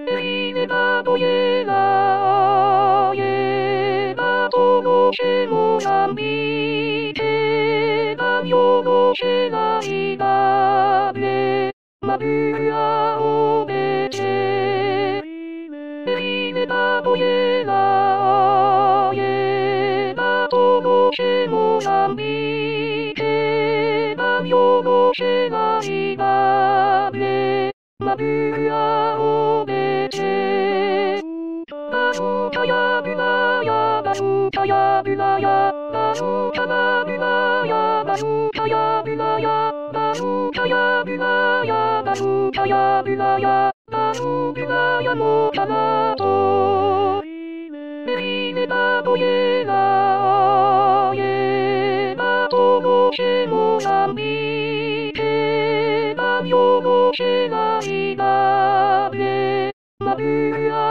Rime da dojela, jeba to noche Mozambique, daño noche navegable, Madura obeche. Rime da dojela, jeba to noche Mozambique, daño noche navegable, Madura obeche. Bazuka ya bulaya, bazuka ya bulaya, bazuka ya bulaya, bazuka ya bulaya, bazuka ya bulaya, bazuka ya bulaya, bazukaya no kanato. Rime da dojela, jeba to noche Mozambique, daño noche navegable, Madura